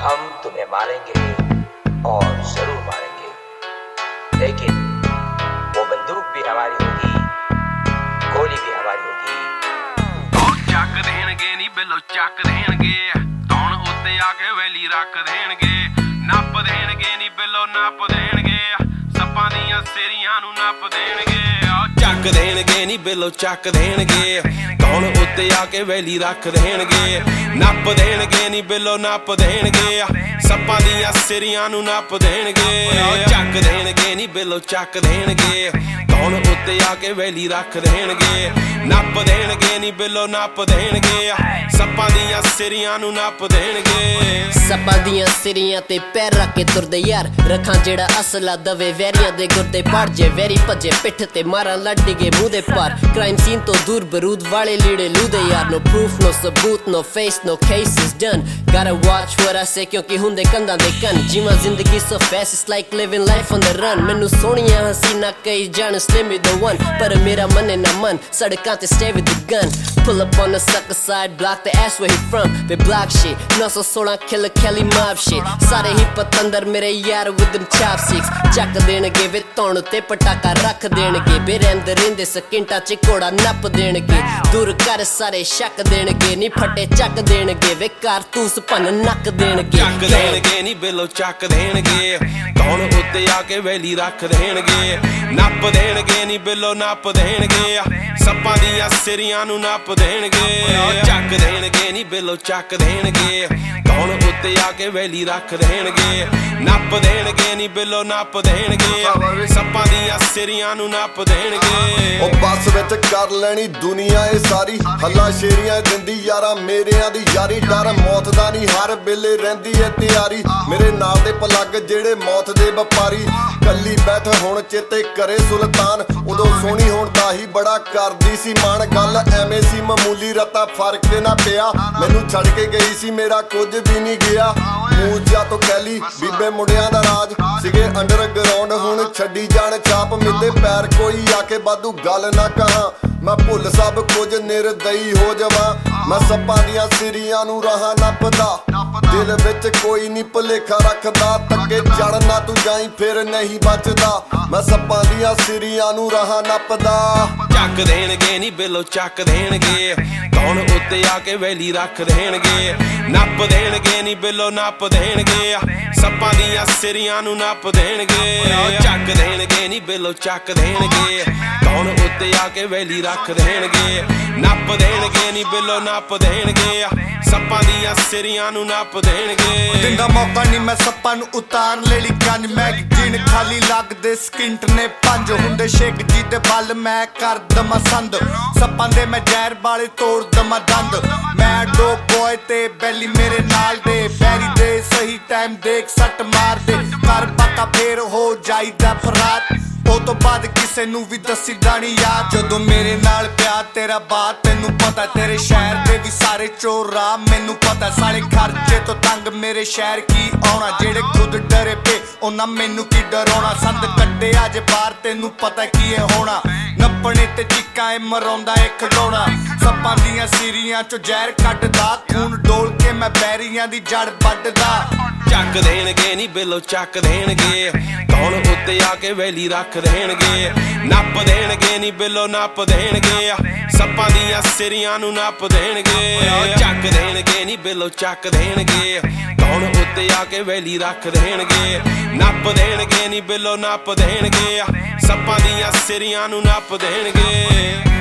हम तुम्हें मारेंगे और जरूर मारेंगे, लेकिन वो बंदूक भी हमारी होगी, गोली भी हमारी होगी। ਚੱਕ ਦੇਣਗੇ ਨੀ ਬਿੱਲੋ ਚੱਕ ਦੇਣਗੇ, ਕੌਣ ਉੱਤੇ ਆ ਕੇ ਵੈਲੀ ਰੱਖ ਦੇਣਗੇ, ਨੱਪ ਦੇਣਗੇ ਨੀ ਬਿੱਲੋ ਨੱਪ ਦੇਣਗੇ, ਸੱਪਾਂ ਦੀਆਂ ਸਿਰੀਆਂ ਨੂੰ ਨੱਪ ਦੇਣਗੇ। ਚੱਕ ਦੇਣਗੇ ਨੀ ਬਿੱਲੋ ਚੱਕ ਦੇਣਗੇ, ਕੌਣ ਉੱਤੇ ਆ ਕੇ ਵੈਲੀ ਰੱਖ ਦੇਣਗੇ, ਨੱਪ ਦੇਣਗੇ ਨੀ ਬਿੱਲੋ ਨੱਪ ਦੇਣਗੇ, ਸੱਪਾਂ ਦੀਆਂ ਸਿਰੀਆਂ ਨੂੰ ਨੱਪ ਦੇਣਗੇ। ਚੱਕ ਦੇਣਗੇ ਨੀ ਬਿੱਲੋ ਚੱਕ ਦੇਣਗੇ, ਕੌਣ ਉੱਤੇ ਆ ਕੇ ਵੈਲੀ ਰੱਖ ਦੇਣਗੇ, ਨੱਪ ਦੇਣਗੇ ਨੀ ਬਿੱਲੋ ਨੱਪ ਦੇਣਗੇ, ਸੱਪਾਂ ਦੀਆਂ ਸਿਰੀਆਂ ਨੂੰ ਨੱਪ ਦੇਣਗੇ। ਸੱਪਾਂ ਦੀਆਂ ਸਿਰੀਆਂ ਤੇ ਪੈਰ ਰੱਖ ਕੇ ਤੁਰਦੇ ਯਾਰ, ਰੱਖਾਂ ਜਿਹੜਾ ਅਸਲਾ ਦਵੇ ਵੈਰੀਆਂ ਦੇ ਗੁਰਦੇ ਪੜ ਜੇ, ਵੈਰੀ ਭੱਜੇ ਪਿੱਠ ਤੇ ਮਾਰਾਂ ਲੱਡੀ ਗਏ ਮੂੰਹ ਦੇ ਪਾਰ, ਕ੍ਰਾਈਮ ਸੀਨ ਤੋਂ ਦੂਰ ਬਰੂਦ ਵਾਲੇ ਲੀੜੇ ਲੂਦੇ ਯਾਰ, no proof no ਸਬੂਤ no face no cases done, gotta watch what I say ਕਿਉਂਕਿ ਹੁੰਦੇ ਕੰਧਾਂ ਦੇ ਕੰਨ, ਜੀਵਾਂ ਜ਼ਿੰਦਗੀ so fast it's like living life on the run, ਮੈਨੂੰ ਸੋਹਣੀਆਂ ਹਸੀਨਾ ਕਈ ਜਾਣ slim with the one, ਪਰ ਮੇਰਾ ਮਨ ਨਾ ਮਨ ਸੜਕਾਂ ਤੇ stay with the gun, pull up on the sucker side block the ass where he from, they block shit 916 killer Kelly mob shit, ਸਾਰੇ ਹੀ ਪਤੰਦਰ ਮੇਰੇ ਯਾਰ with them chopsticks, ਚੱਕ ਦੇਣਗੇ ਵੇ ਧੌਣ ਤੇ ਪਟਾਕਾ ਰੱਖ ਦੇਣਗੇ, ਬੇ ਰਹਿੰਦੇ ਰਹਿੰਦੇ ਸਕਿੰਟਾਂ ਚ ਘੋੜਾ ਨੱਪ ਦੇਣਗੇ, ਦੂਰ ਕਰ ਸਾਰੇ ਸ਼ੱਕ ਦੇਣਗੇ, ਨੀ ਫੱਟੇ ਚੱਕ ਦੇਣਗੇ ਵੇ ਕਾਰਤੂਸ ਭੰਨ ਨੱਕ ਦੇਣਗੇ। ਚੱਕ ਦੇਣਗੇ ਨੀ ਬਿੱਲੋ ਚੱਕ ਦੇਣਗੇ, ਕੌਣ ਉੱਤੇ ਆ ਕੇ ਵੈਲੀ ਰੱਖ ਦੇਣਗੇ, ਨੱਪ ਦੇਣਗੇ ਨੀ ਬਿੱਲੋ ਨੱਪ ਦੇਣਗੇ, ਸੱਪਾਂ ਦੀਆਂ ਸਿਰੀਆਂ ਨੂੰ ਨੱਪ ਦੇਣਗੇ। ਚੱਕ ਦੇਣਗੇ ਨੀ ਬਿੱਲੋ ਚੱਕ ਦੇਣਗੇ, ਕੌਣ ਉੱਤੇ ਆ ਕੇ ਵੈਲੀ ਰੱਖ ਦੇਣਗੇ, ਨੱਪ ਦੇਣਗੇ ਨੀ ਬਿੱਲੋ ਨੱਪ ਦੇਣਗੇ, ਸੱਪਾਂ ਦੀਆਂ ਸਿਰੀਆਂ ਨੂੰ ਨੱਪ ਦੇਣਗੇ। ਉਹ ਬੱਸ ਵਿੱਚ ਕਰ ਲੈਣੀ ਦੁਨੀਆ ਇਹ ਸਾਰੀ, ਹੱਲਾ ਸ਼ੇਰੀਆਂ ਦਿੰਦੀ ਯਾਰਾਂ ਮੇਰਿਆਂ ਦੀ ਯਾਰੀ, ਡਰ ਮੌਤ ਦਾ ਨਹੀਂ ਹਰ ਵੇਲੇ ਰਹਿੰਦੀ ਏ ਤਿਆਰੀ, ਮੇਰੇ ਨਾਲ ਦੇ ਪਲੱਗ ਜਿਹੜੇ ਮੌਤ ਦੇ ਵਪਾਰੀ, ਕੱਲੀ ਬੈਠ ਹੁਣ ਚੇਤੇ ਕਰੇ ਸੁਲਤਾਨ, ਉਦੋਂ ਸੋਹਣੀ ਹੁਣ ਦਾ ਹੀ ਬੜਾ ਕਰਦੀ ਸੀ ਮਾਣ, ਗੱਲ ਐਵੇਂ ਸੀ ਮਾਮੂਲੀ ਰਤਾ ਫਰਕ ਨਾ ਪਿਆ, ਮੈਨੂੰ ਛੱਡ ਕੇ ਗਈ ਸੀ ਮੇਰਾ ਕੁਝ ਵੀ ਨਹੀਂ ਗਿਆ, ਮੂਜਾ ਤੋਂ ਕੈਲੀ ਬੀਬੇ ਮੁੰਡਿਆਂ ਦਾ ਰਾਜ ਸੀਗੇ ਅੰਡਰਗਰਾਉਂਡ, ਹੁਣ ਛੱਡੀ ਜਾਣ ਛਾਪ ਮਿੱਤੇ ਪੈਰ, ਕੋਈ ਆ ਕੇ ਵਾਧੂ ਗੱਲ ਨਾ ਕਹਾਂ, ਮੈਂ ਭੁੱਲ ਸਭ ਕੁਝ ਨਿਰਦਈ ਹੋ ਜਾਵਾਂ, ਮੈਂ ਸੱਪਾਂ ਦੀਆਂ ਸਿਰੀਆਂ ਨੂੰ ਰਾਹਾਂ ਨੱਪਦਾ, ਦਿਲ ਵਿੱਚ ਕੋਈ ਨਹੀਂ ਭੁਲੇਖਾ ਰੱਖਦਾ, ਤੱਕੇ ਚੜਨਾ ਤੂੰ ਜਾਈ ਫਿਰ ਨਹੀਂ ਬਚਦਾ, ਮੈਂ ਸੱਪਾਂ ਦੀਆਂ ਸਿਰੀਆਂ ਨੂੰ ਰਾਹਾਂ ਨੱਪਦਾ। ਚੱਕ ਦੇਣਗੇ ਨੀ ਬਿੱਲੋ ਚੱਕ ਦੇਣਗੇ, ਕੌਣ ਉੱਤੇ ਆ ਕੇ ਵੈਲੀ ਰੱਖ ਦੇਣਗੇ, ਨੱਪ ਦੇਣਗੇ ਨੀ ਬਿੱਲੋ ਨੱਪ ਦੇਣਗੇ, ਸੱਪਾਂ ਦੀਆਂ ਸਿਰੀਆਂ ਨੂੰ ਨੱਪ ਦੇਣਗੇ। ਚੱਕ ਦੇਣਗੇ ਨੀ ਬਿੱਲੋ ਚੱਕ ਦੇਣਗੇ, ਕੌਣ ਉੱਤੇ ਆ ਕੇ ਵੈਲੀ ਰੱਖ ਦੇਣਗੇ, ਨੱਪ ਦੇਣਗੇ ਨੀ ਬਿੱਲੋ ਨੱਪ ਦੇਣਗੇ, ਸੱਪਾਂ ਦੀਆਂ ਸਿਰੀਆਂ ਨੂੰ ਨੱਪ ਦੇਣਗੇ। ਦਿੰਦਾ ਮੌਕਾ ਨਹੀਂ ਮੈਂ ਸੱਪਾਂ ਨੂੰ ਉਤਾਰ ਲੈਲੀ ਗੰਜ, ਮੈਗਜ਼ੀਨ ਖਾਲੀ ਲੱਗਦੇ ਸਕਿੰਟ ਨੇ ਪੰਜ, ਹੁੰਦੇ ਸ਼ੇਕ ਜੀ ਦੇ ਬਲ ਮੈਂ ਕਰ ਦਮਾ ਸੰਦ, ਸੱਪਾਂ ਦੇ ਮੈਂ ਜ਼ਹਿਰ ਵਾਲੇ ਤੋੜ ਦਮਾ ਦੰਦ, ਮੈਂ ਡੋ ਬੋਏ ਤੇ ਬੈਲੀ ਮੇਰੇ ਨਾਲ ਦੇ, ਬੈਰੀ ਦੇ ਸਹੀ ਟਾਈਮ ਦੇਖ ਸੱਟ ਮਾਰ ਦੇ, ਕਰ ਪਤਾ ਫੇਰ ਹੋ ਜਾਈਦਾ ਫਰਾਰ, ਉਹ ਤੋਂ ਬਾਅਦ ਕਿਸੇ ਨੂੰ ਵੀ ਦੱਸੀ ਜਾਣੀ ਯਾਦ, ਜਦੋਂ ਮੇਰੇ ਨਾਲ ਪਿਆ ਤੇਰਾ ਬਾਤ ਤੈਨੂੰ ਪਤਾ, ਤੇਰੇ ਸ਼ਹਿਰ ਦੇ ਵੀ ਸਾਰੇ ਚੋਰ ਰਾਹ ਮੈਨੂੰ ਪਤਾ, ਸਾਲੇ ਖਰਚੇ ਤੋਂ ਤੰਗ ਮੇਰੇ ਸ਼ਹਿਰ ਕੀ ਆਉਣਾ, ਜਿਹੜੇ ਖੁਦ ਡਰੇ ਪਏ ਉਹਨਾਂ ਮੈਨੂੰ ਕੀ ਡਰਾਉਣਾ, ਸੰਦ ਕੱਢੇ ਅੱਜ ਬਾਹਰ ਤੈਨੂੰ ਪਤਾ ਕੀ ਇਹ ਹੋਣਾ, ਨੱਪਣੇ ਤੇ ਚੀਕਾਂ ਇਹ ਮਰਾਉਂਦਾ ਇਹ ਖਡਾਉਣਾ, ਸੱਪਾਂ ਦੀਆਂ ਸਿਰੀਆਂ ਚੋਂ ਜ਼ਹਿਰ ਕੱਢਦਾ, ਖੂਨ ਡੋਲ ਕੇ ਮੈਂ ਬੈਰੀਆਂ ਦੀ ਜੜ ਵੱਢਦਾ। ਚੱਕ ਦੇਣਗੇ ਨੀ ਬਿੱਲੋ ਚੱਕ ਦੇਣਗੇ, ਕੌਣ ਉੱਤੇ ਆ ਕੇ ਵੈਲੀ ਰੱਖ ਦੇਣਗੇ, ਨੱਪ ਦੇਣਗੇ ਨੀ ਬਿੱਲੋ ਨੱਪ ਦੇਣਗੇ, ਸੱਪਾਂ ਦੀਆਂ ਸਿਰੀਆਂ ਨੂੰ ਨੱਪ ਦੇਣਗੇ। ਚੱਕ ਦੇਣਗੇ ਨੀ ਬਿੱਲੋ ਚੱਕ ਦੇਣਗੇ, ਕੌਣ ਉੱਤੇ ਆ ਕੇ ਵੈਲੀ ਰੱਖ ਦੇਣਗੇ, ਨੱਪ ਦੇਣਗੇ ਨੀ ਬਿੱਲੋ ਨੱਪ ਦੇਣਗੇ, ਸੱਪਾਂ ਦੀਆਂ ਸਿਰੀਆਂ ਨੂੰ ਨੱਪ ਦੇਣਗੇ।